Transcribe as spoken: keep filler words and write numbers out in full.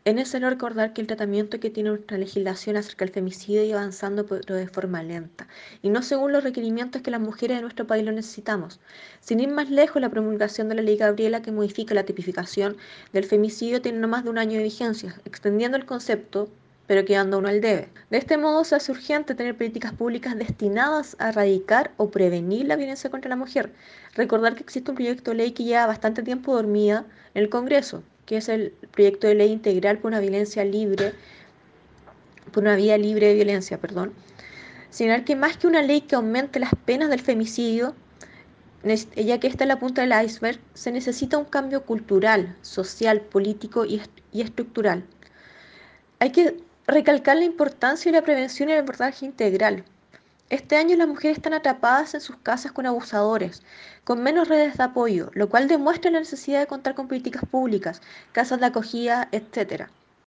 Es necesario recordar que el tratamiento que tiene nuestra legislación acerca del femicidio iba avanzando pero de forma lenta, y no según los requerimientos que las mujeres de nuestro país lo necesitamos. Sin ir más lejos, la promulgación de la Ley Gabriela, que modifica la tipificación del femicidio, tiene no más de un año de vigencia, extendiendo el concepto pero quedando uno al debe. De este modo, se hace urgente tener políticas públicas destinadas a erradicar o prevenir la violencia contra la mujer. Recordar que existe un proyecto de ley que lleva bastante tiempo dormida en el Congreso, que es el proyecto de ley integral por una violencia libre, por una vía libre de violencia, perdón. Señalar que más que una ley que aumente las penas del femicidio, ya que esta es la punta del iceberg, se necesita un cambio cultural, social, político y, y estructural. Hay que recalcar la importancia de la prevención y el abordaje integral. Este año las mujeres están atrapadas en sus casas con abusadores, con menos redes de apoyo, lo cual demuestra la necesidad de contar con políticas públicas, casas de acogida, etcétera.